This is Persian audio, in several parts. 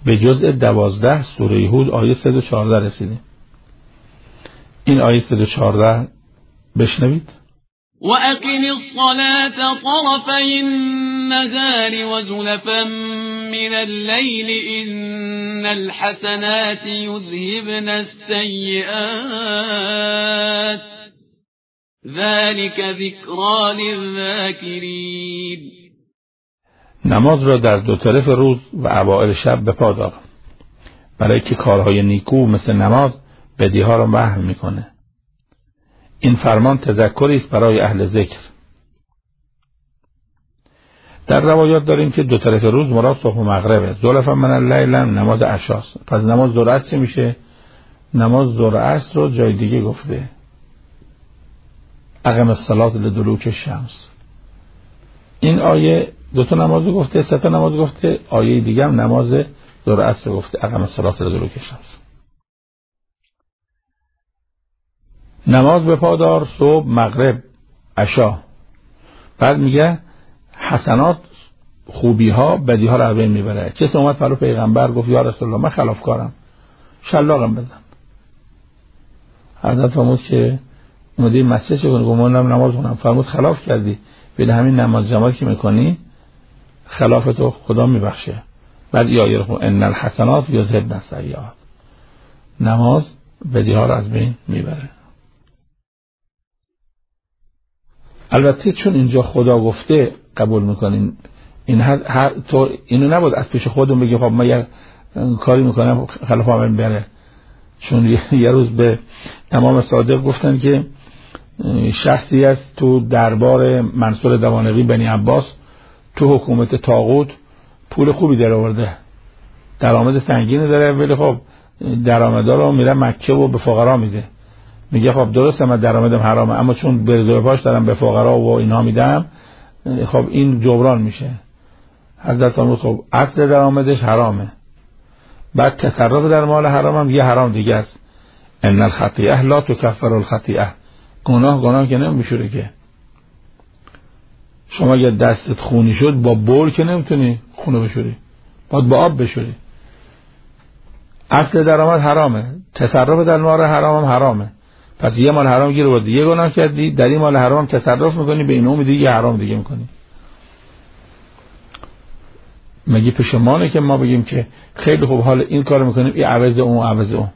به جزء 12 سوره هود آیه 114 رسیدیم. این آیه 114 بشنوید. وأقم الصلاة طرفي النهار وزلفا من الليل إن الحسنات يذهبن السيئات ذلك ذكرى للذاکرین. نماز را در دو طرف روز و اوائل شب به پا دار، برای که کارهای نیکو مثل نماز بدیها را محو میکنه. این فرمان تذکری است برای اهل ذکر. در روایات داریم که دو طرف روز مراد صبح و مغربه. زلفا من اللیل نماز عشاست. پس نماز ظهر عصر چی میشه؟ نماز ظهر عصر رو جای دیگه گفته. اقم الصلاة لدلوک الشمس. این آیه دو تا نماز گفته، سه تا نماز گفته. آیه دیگه هم نماز ظهر عصر گفته، اقم الصلاة لدلوک الشمس. نماز به پا دار صبح، مغرب، عشا. بعد میگه حسنات، خوبی ها بدی ها رو از بین میبره. کسی اومد فرو پیغمبر گفت یا رسول الله من خلافکارم، شلاقم بزن. حضرت فرمود که اومدی مسجد چه کنی؟ گفت من نماز خونم. فرمود خلاف کردی، به همین نماز جماعت که میکنی خلافتو خدا میبخشه. بعد آیه رو ان الحسنات یذهبن السیئات. نماز بدی ها رو از بین میبره. البته چون اینجا خدا گفته قبول میکنیم. این تو اینو نبود از پیش خودمون بگیم خب من یه کاری میکنم خلاف من بره. چون یه روز به امام صادق گفتن که شخصی است تو دربار منصور دوانقی بنی عباس تو حکومت طاغوت پول خوبی در آورده، درآمد سنگینی داره، ولی خب درآمدا رو میره مکه و به فقرا میده. میگه خب درسته من درآمدم حرامه، اما چون برزو پاش دارم به فقرا و اینا میدم، خب این جبران میشه. حضرت فرمود خب اصل درآمدش حرامه، بعد تصرف در مال حرام هم یه حرام دیگه است. ان الخطیئه لا تکفر الخطیئه. گناه که نمیشوره که. شما اگه دستت خونی شد با بول که نمیتونی خونو بشوری، باید با آب بشوری. اصل درآمد حرامه، تصرف در مال حرام هم حرامه. پس یه مال حرام گیر آوردی، یه گناه کردی، در این مال حرام تصرف میکنی، به این امید یه حرام دیگه میکنی. مگه پشمانه که ما بگیم که خیلی خوب حال این کارو میکنیم، این عوض اون عوض اون.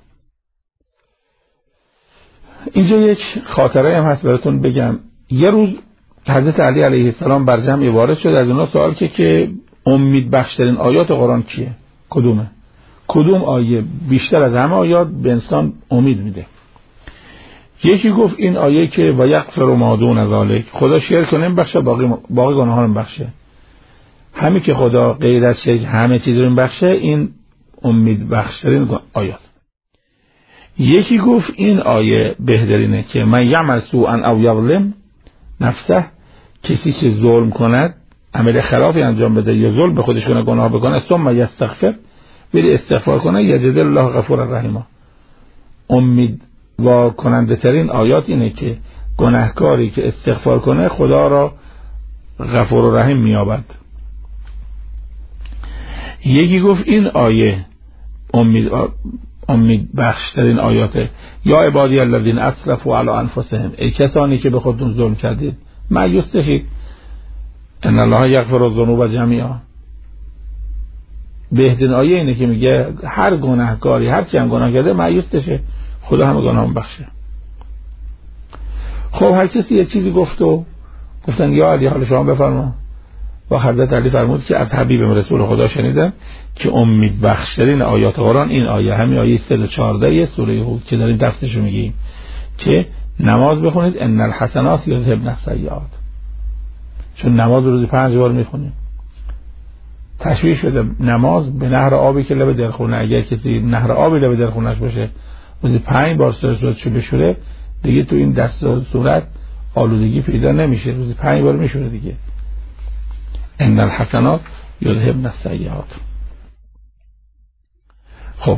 اینجا یک خاطره هم هست براتون بگم. یه روز حضرت علی علیه السلام بر جمع وارد شد، از اونا سوال که امید بخشترین آیات قرآن کیه؟ کدومه؟ کدوم آیه بیشتر از همه آیات به انسان امید میده؟ یکی گفت این آیه که و یغفر ما دون ذلک، خدا شرک نمیبخشه، باقی گناهان رو بخشه. همین که خدا غیر از شرک همه چیز رو بخشه، این امید بخشترین آیات. یکی گفت این آیه بهترینه که من یعمل سوءا او یظلم نفسه، کسی که ظلم کند، عمل خلافی انجام بده یا ظلم به خودش کنه، گناه بکنه، ثم یستغفر، ولی استغفار کنه، یجد الله غفور رحیم. امید و کننده ترین آیات اینه که گناهکاری که استغفار کنه خدا را غفور و رحیم میابد. یکی گفت این آیه امید بخشترین آیاته. یا عبادی الذین اسرفوا علی انفسهم، ای کسانی که به خودتون ظلم کردید، مایوس نشید، ان الله یغفر الذنوب جمیعا. بهترین آیه اینه که میگه هر گناهکاری هر چی هم گناه کرده مایوس نشه، خدا همه گناهام بخشه. خب هر کسی یه چیزی گفت و گفتن یا علی حال شما بفرما. و حضرت علی فرمود که از حبیب رسول خدا شنیدم که امید بخشترین آیات قرآن این آیه، همین آیه 114 سوره هود که داریم درسشو میگیم که نماز بخونید ان الحسنات یذهبن السیئات. چون نماز روزی 5 بار میخونیم. تشبیه شده نماز به نهر آبی که لب درخونه. اگر کسی نهر آبی لب درخونش باشه روزی 5 بار صورتشو بشوره، دیگه تو این دست و صورت آلودگی پیدا نمیشه، روزی 5 بار میشوره دیگه. ان الحسنات یذهبن السیئات. خب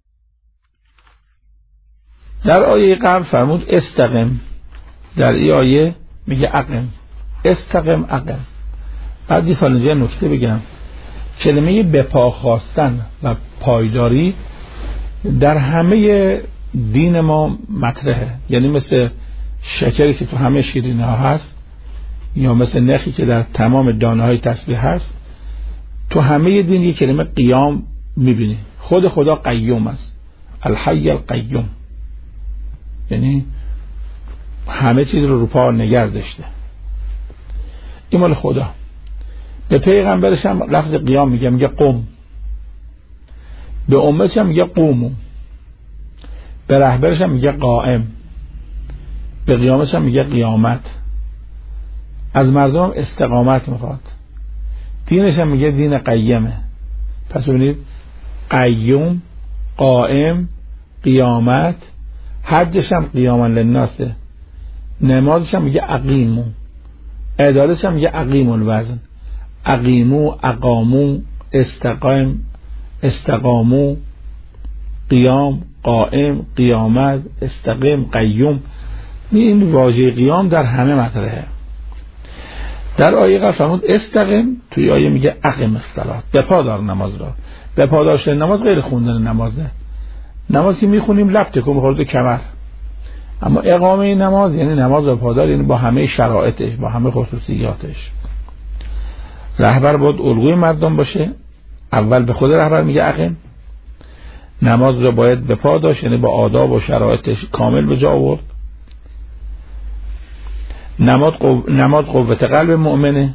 در آیه قبل فرمود استقم، در این آیه میگه اقم. استقم اقم. بعد یه نکته بگم کلمه بپا خواستن و پایداری در همه دین ما مطرحه. یعنی مثل شکری که تو همه شیرینی ها هست، یا مثل نخی که در تمام دانه های تسبیح هست، تو همه دین یک کلمه قیام میبینی. خود خدا قیوم است، الحی القیوم، یعنی همه چیز رو پا نگه داشته. این مال خدا. به پیغمبرش هم لفظ قیام میگه قم، به امتش هم میگه قومو، به رهبرش هم میگه قائم، به قیامش هم میگه قیامت. از مردم هم استقامت میخواد. دینش هم میگه دین قیمه. پس ببینید قیوم، قائم، قیامت. حجش هم قیاما للناسه. نمازش هم میگه اقیمو، عدالتش هم میگه اقیم الوزن، اقیمو، اقامو، استقام، استقامو، قیام، قائم، قیامت، استقیم، قیوم. این واژه قیام در همه مطرحه. در آیه قبل فرمود استقیم، توی آیه میگه اقیم الصلاة، بپا دار نماز را. بپا داشتن نماز غیر خوندن نمازه. نمازی میخونیم لب تکون بخورد کمر، اما اقامه نماز یعنی نماز بپا دار، یعنی با همه شرایطش، با همه خصوصیاتش. رهبر باید الگوی مردم باشه. اول به خود رهبر میگه اقیم، نماز را باید به پا داشت، یعنی با آداب و شرایطش کامل به جا آورد. نماز قوت قلب مؤمنه،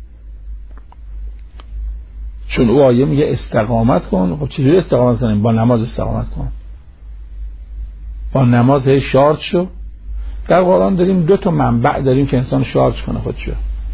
چون او آیه میگه استقامت کن. خب چجوری استقامت کنیم؟ با نماز استقامت کن، با نماز شارژ شو. در قرآن داریم دو تا منبع داریم که انسان شارژ کنه خودشو،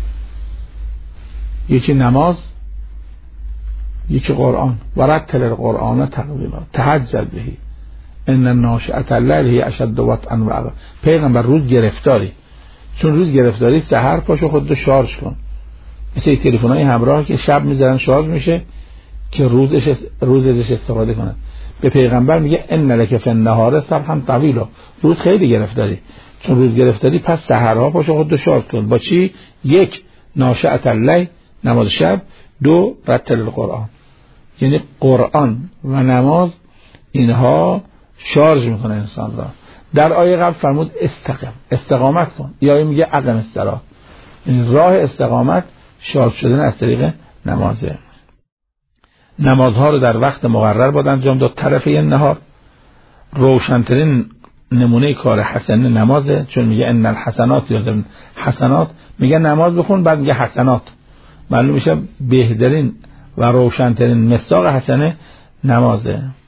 یکی نماز، یکی قرآن. ورتل القرآن ترتیلا تهجد بهی ان ناشئة الليل هی اشد وطئا و ابقا. پیغمبر روز گرفتاری، چون روز گرفتاری سحر پاشو خودتو شارژ کن. مثل تلفن‌های همراه که شب میذارن شارژ میشه که روزش استفاده کنه. به پیغمبر میگه ان لک فی النهار سبحا طویلا، روز خیلی گرفتاری، چون روز گرفتاری پس سحرها پاشو خودتو شارژ کن. با چی؟ یک ناشئة الليل، نماز شب. دو رتل القرآن، یعنی قرآن و نماز اینها شارژ میکنه انسان را. در آیه قبل فرمود استقامت کن. یا آیه میگه اقم الصلاة، این راه استقامت شارژ شدن از طریق نمازه. نمازها رو در وقت مقرر باید انجام داد. طرفه نهار روشنترین نمونه کار حسنه نمازه، چون میگه ان الحسنات یذهبن حسنات، میگه نماز بخون بعد میگه حسنات. معلوم میشه بهترین و روشنترین مصداق حسنه نمازه.